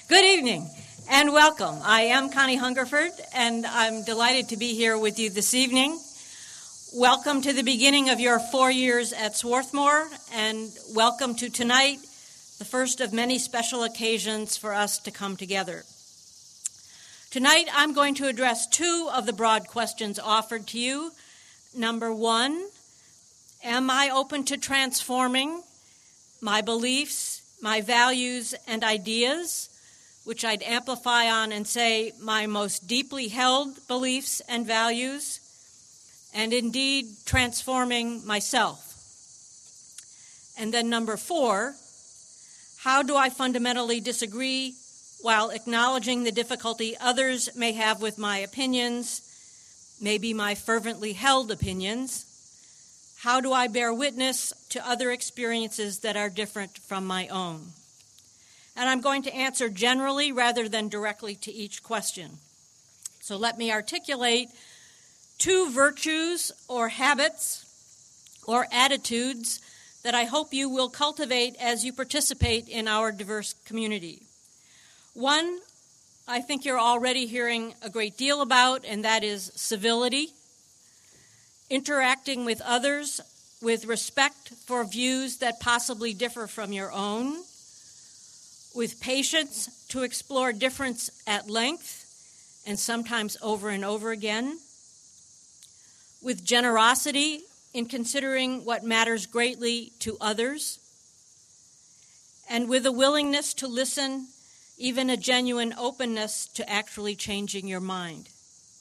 Good evening and welcome. I am Connie Hungerford, and I'm delighted to be here with you this evening. Welcome to the beginning of your 4 years at Swarthmore, and welcome to tonight, the first of many special occasions for us to come together. Tonight, I'm going to address two of the broad questions offered to you. Number one, am I open to transforming my beliefs, my values, and ideas, which I'd amplify on and say my most deeply held beliefs and values, and indeed transforming myself? And then number four, how do I fundamentally disagree while acknowledging the difficulty others may have with my opinions, maybe my fervently held opinions? How do I bear witness to other experiences that are different from my own? And I'm going to answer generally rather than directly to each question. So let me articulate two virtues or habits or attitudes that I hope you will cultivate as you participate in our diverse community. One, I think you're already hearing a great deal about, and that is civility. Interacting with others with respect for views that possibly differ from your own, with patience to explore difference at length and sometimes over and over again, with generosity in considering what matters greatly to others, and with a willingness to listen, even a genuine openness to actually changing your mind.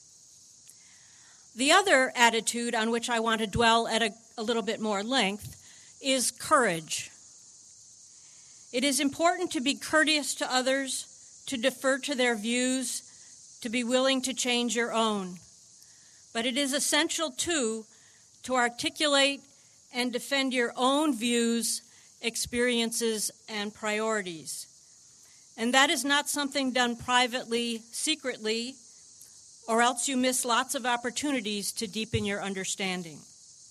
The other attitude on which I want to dwell at a little bit more length is courage. It is important to be courteous to others, to defer to their views, to be willing to change your own. But it is essential, too, to articulate and defend your own views, experiences, and priorities. And that is not something done privately, secretly, or else you miss lots of opportunities to deepen your understanding.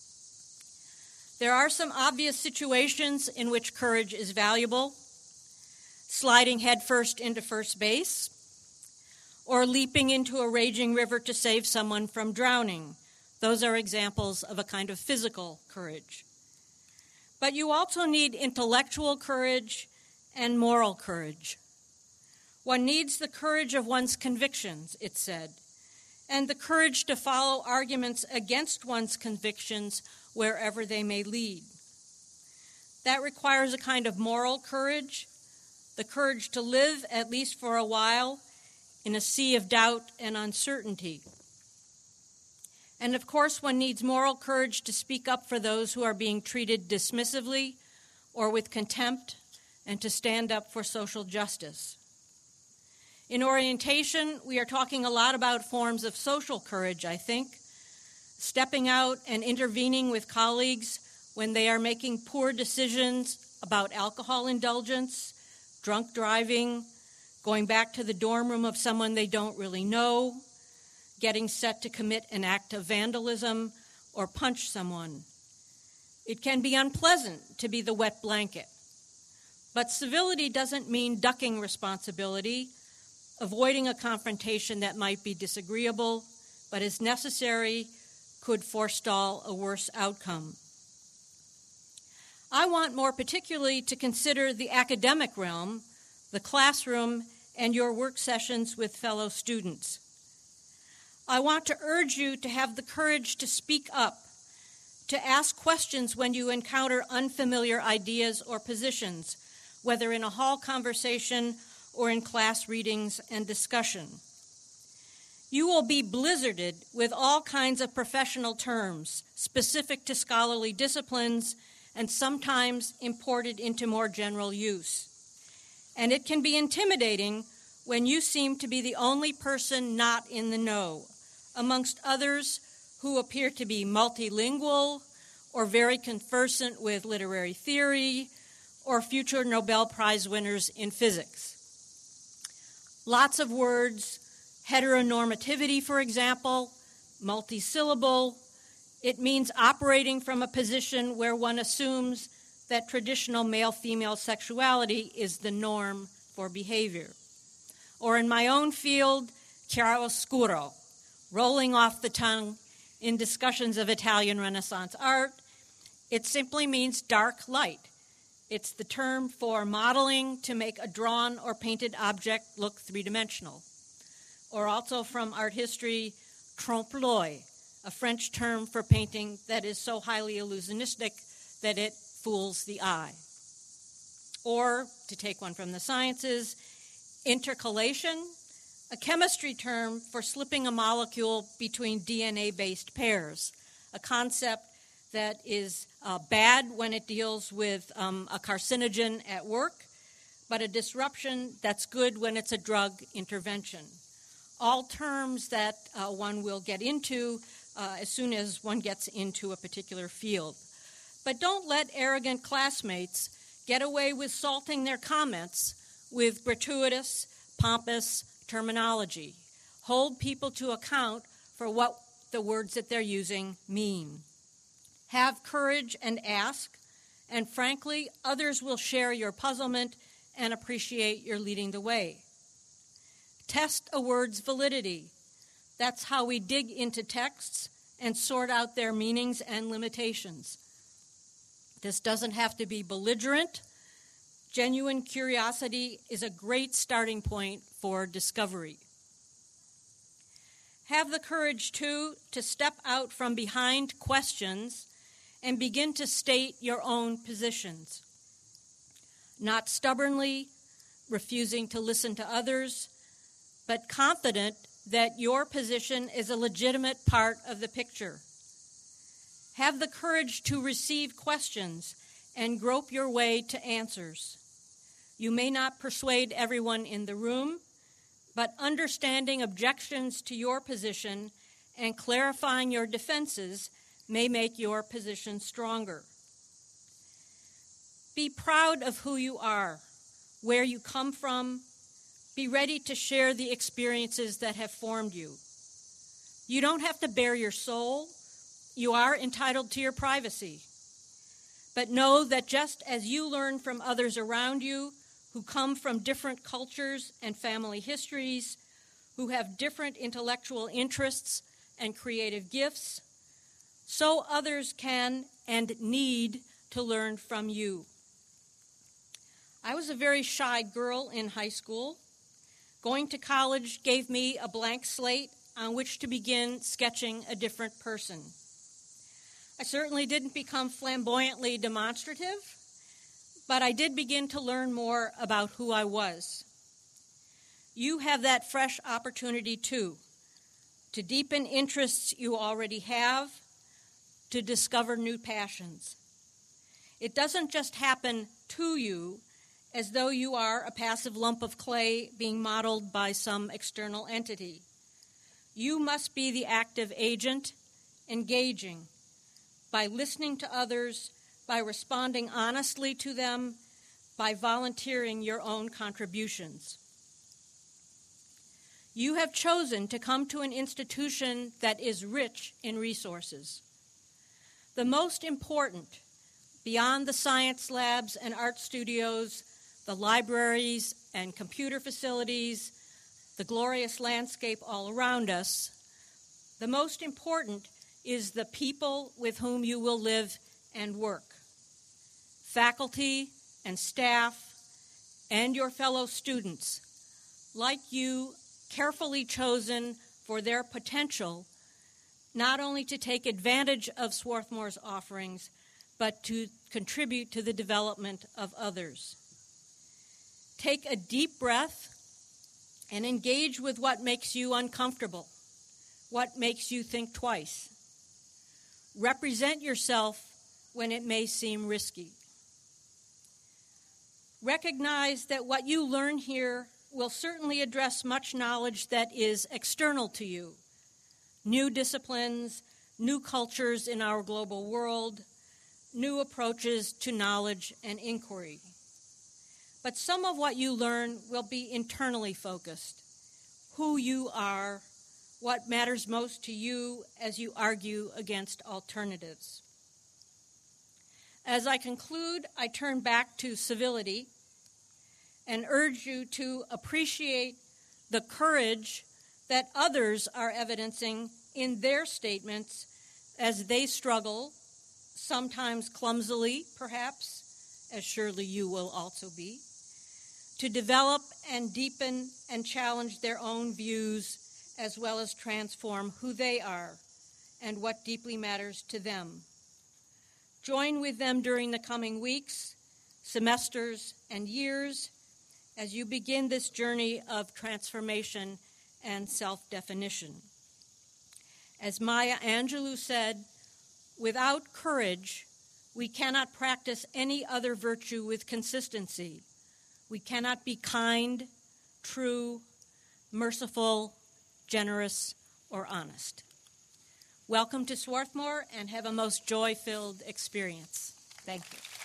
There are some obvious situations in which courage is valuable: sliding headfirst into first base, or leaping into a raging river to save someone from drowning. Those are examples of a kind of physical courage. But you also need intellectual courage and moral courage. One needs the courage of one's convictions, it said, and the courage to follow arguments against one's convictions wherever they may lead. That requires a kind of moral courage, the courage to live, at least for a while, in a sea of doubt and uncertainty. And of course, one needs moral courage to speak up for those who are being treated dismissively or with contempt, and to stand up for social justice. In orientation, we are talking a lot about forms of social courage, I think. Stepping out and intervening with colleagues when they are making poor decisions about alcohol indulgence, drunk driving, going back to the dorm room of someone they don't really know, getting set to commit an act of vandalism or punch someone. It can be unpleasant to be the wet blanket. But civility doesn't mean ducking responsibility, avoiding a confrontation that might be disagreeable, but is necessary, could forestall a worse outcome. I want more particularly to consider the academic realm, the classroom, and your work sessions with fellow students. I want to urge you to have the courage to speak up, to ask questions when you encounter unfamiliar ideas or positions, whether in a hall conversation or in class readings and discussion. You will be blizzarded with all kinds of professional terms specific to scholarly disciplines and sometimes imported into more general use. And it can be intimidating when you seem to be the only person not in the know, amongst others who appear to be multilingual or very conversant with literary theory or future Nobel Prize winners in physics. Lots of words, heteronormativity, for example, multisyllable. It means operating from a position where one assumes that traditional male-female sexuality is the norm for behavior. or in my own field, chiaroscuro, rolling off the tongue in discussions of Italian Renaissance art. It simply means dark light. It's the term for modeling to make a drawn or painted object look three-dimensional. Or also from art history, trompe-l'œil, a French term for painting that is so highly illusionistic that it fools the eye. Or, to take one from the sciences, intercalation, a chemistry term for slipping a molecule between DNA-based pairs, a concept that is bad when it deals with a carcinogen at work, but a disruption that's good when it's a drug intervention. All terms that one will get into as soon as one gets into a particular field. But don't let arrogant classmates get away with salting their comments with gratuitous, pompous terminology. Hold people to account for what the words that they're using mean. Have courage and ask, and frankly, others will share your puzzlement and appreciate your leading the way. Test a word's validity. That's how we dig into texts and sort out their meanings and limitations. This doesn't have to be belligerent. Genuine curiosity is a great starting point for discovery. Have the courage, too, to step out from behind questions and begin to state your own positions. Not stubbornly, refusing to listen to others, but confident that your position is a legitimate part of the picture. Have the courage to receive questions and grope your way to answers. You may not persuade everyone in the room, but understanding objections to your position and clarifying your defenses may make your position stronger. Be proud of who you are, where you come from. Be ready to share the experiences that have formed you. You don't have to bare your soul. You are entitled to your privacy. But know that just as you learn from others around you who come from different cultures and family histories, who have different intellectual interests and creative gifts, so others can and need to learn from you. I was a very shy girl in high school. Going to college gave me a blank slate on which to begin sketching a different person. I certainly didn't become flamboyantly demonstrative, but I did begin to learn more about who I was. You have that fresh opportunity too, to deepen interests you already have, to discover new passions. It doesn't just happen to you as though you are a passive lump of clay being modeled by some external entity. You must be the active agent, engaging, by listening to others, by responding honestly to them, by volunteering your own contributions. You have chosen to come to an institution that is rich in resources. The most important, beyond the science labs and art studios, the libraries and computer facilities, the glorious landscape all around us, the most important is the people with whom you will live and work. Faculty and staff and your fellow students, like you, carefully chosen for their potential, not only to take advantage of Swarthmore's offerings, but to contribute to the development of others. Take a deep breath and engage with what makes you uncomfortable, what makes you think twice. Represent yourself when it may seem risky. Recognize that what you learn here will certainly address much knowledge that is external to you. New disciplines, new cultures in our global world, new approaches to knowledge and inquiry. But some of what you learn will be internally focused. Who you are, what matters most to you as you argue against alternatives. As I conclude, I turn back to civility and urge you to appreciate the courage that others are evidencing in their statements as they struggle, sometimes clumsily, perhaps, as surely you will also be, to develop and deepen and challenge their own views as well as transform who they are and what deeply matters to them. Join with them during the coming weeks, semesters, and years as you begin this journey of transformation and self-definition. As Maya Angelou said, without courage, we cannot practice any other virtue with consistency. We cannot be kind, true, merciful, generous, or honest. Welcome to Swarthmore, and have a most joy-filled experience. Thank you.